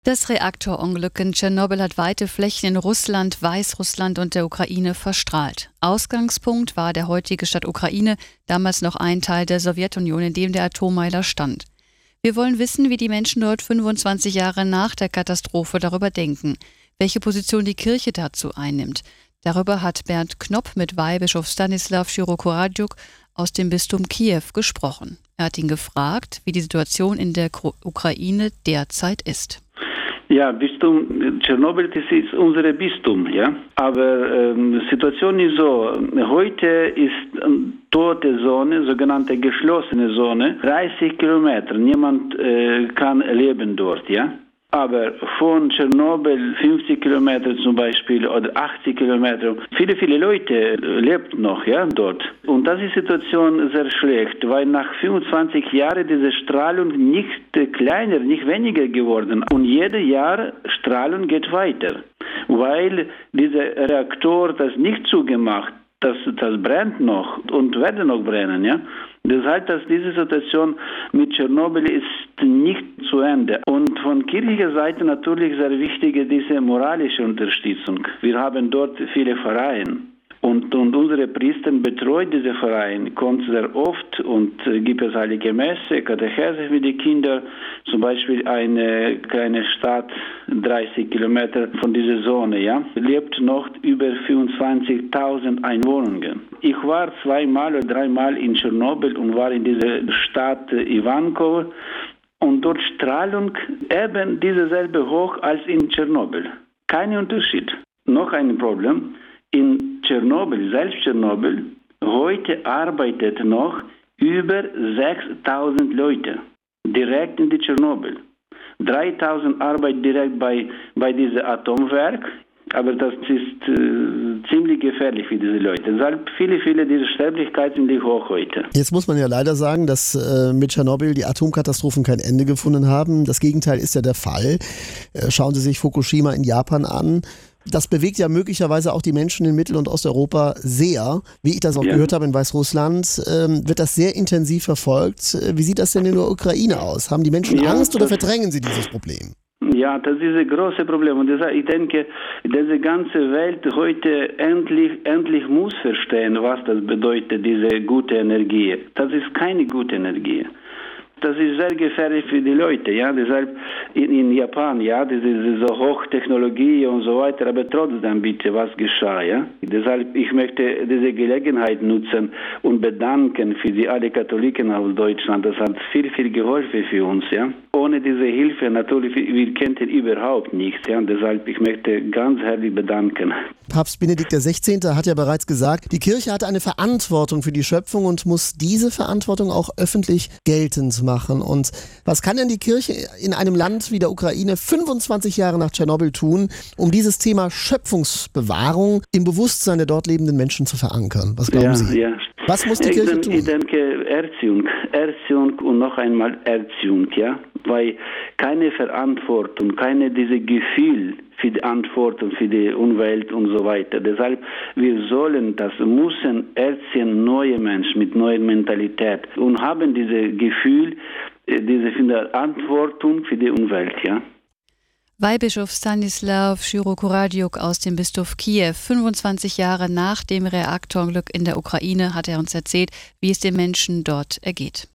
Das Reaktorunglück in Tschernobyl hat weite Flächen in Russland, Weißrussland und der Ukraine verstrahlt. Ausgangspunkt war der heutige Staat Ukraine, damals noch ein Teil der Sowjetunion, in dem der Atommeiler stand. Wir wollen wissen, wie die Menschen dort 25 Jahre nach der Katastrophe darüber denken, welche Position die Kirche dazu einnimmt. Darüber hat Bernd Knopp mit Weihbischof Stanislaw Shirokoradjuk aus dem Bistum Kiew gesprochen. Er hat ihn gefragt, wie die Situation in der Ukraine derzeit ist. Ja, Bistum Tschernobyl, das ist unser Bistum, ja. Aber die Situation ist so, heute ist tote Zone, sogenannte geschlossene Zone, 30 Kilometer. Niemand kann leben dort, ja. Aber von Tschernobyl 50 Kilometer zum Beispiel oder 80 Kilometer, viele Leute leben noch, ja, dort. Und das ist die Situation sehr schlecht, weil nach 25 Jahren diese Strahlung nicht kleiner, nicht weniger geworden. Und jedes Jahr Strahlung geht weiter, weil dieser Reaktor das nicht zugemacht, das brennt noch und wird noch brennen, ja. Das heißt, dass diese Situation mit Tschernobyl ist nicht zu Ende. Und von kirchlicher Seite natürlich sehr wichtig diese moralische Unterstützung. Wir haben dort viele Vereine. Und unsere Priester betreuen diese Vereine, kommt sehr oft und gibt es heilige Messe, Katechese für die Kinder. Zum Beispiel eine kleine Stadt, 30 Kilometer von dieser Zone, ja, lebt noch über 25.000 Einwohner. Ich war 2-mal oder 3-mal in Tschernobyl und war in dieser Stadt Ivankovo. Und dort Strahlung eben dieselbe hoch als in Tschernobyl. Kein Unterschied. Noch ein Problem. In Tschernobyl, selbst Tschernobyl, heute arbeitet noch über 6.000 Leute direkt in die Tschernobyl. 3.000 arbeiten direkt bei diesem Atomwerk, aber das ist ziemlich gefährlich für diese Leute. Deshalb viele dieser Sterblichkeit sind hoch heute. Jetzt muss man ja leider sagen, dass mit Tschernobyl die Atomkatastrophen kein Ende gefunden haben. Das Gegenteil ist ja der Fall. Schauen Sie sich Fukushima in Japan an. Das bewegt ja möglicherweise auch die Menschen in Mittel- und Osteuropa sehr. Wie ich das auch gehört habe in Weißrussland, wird das sehr intensiv verfolgt. Wie sieht das denn in der Ukraine aus? Haben die Menschen Angst oder verdrängen sie dieses Problem? Ja, das ist ein großes Problem. Und ich denke, diese ganze Welt heute endlich muss verstehen, was das bedeutet, diese gute Energie. Das ist keine gute Energie. Das ist sehr gefährlich für die Leute, ja. Deshalb in Japan, ja, das ist so Hochtechnologie und so weiter, aber trotzdem bitte, was geschah, ja. Deshalb, ich möchte diese Gelegenheit nutzen und bedanken für die alle Katholiken aus Deutschland. Das hat viel geholfen für uns, ja. Ohne diese Hilfe natürlich, wir könnten überhaupt nichts, ja. Deshalb, ich möchte ganz herzlich bedanken. Papst Benedikt XVI. Hat ja bereits gesagt, die Kirche hat eine Verantwortung für die Schöpfung und muss diese Verantwortung auch öffentlich geltend machen. Und was kann denn die Kirche in einem Land wie der Ukraine 25 Jahre nach Tschernobyl tun, um dieses Thema Schöpfungsbewahrung im Bewusstsein der dort lebenden Menschen zu verankern? Was glauben Sie? Ja. Was muss die Kirche tun? Ich denke Erziehung und noch einmal Erziehung, ja, weil keine Verantwortung, diese Gefühl für die Antworten für die Umwelt und so weiter. Deshalb, wir müssen erziehen neue Menschen mit neuer Mentalität und haben dieses Gefühl, diese Verantwortung für die Umwelt, ja. Weihbischof Stanislaw Shirokoradjuk aus dem Bistum Kiew. 25 Jahre nach dem Reaktorunglück in der Ukraine hat er uns erzählt, wie es den Menschen dort ergeht.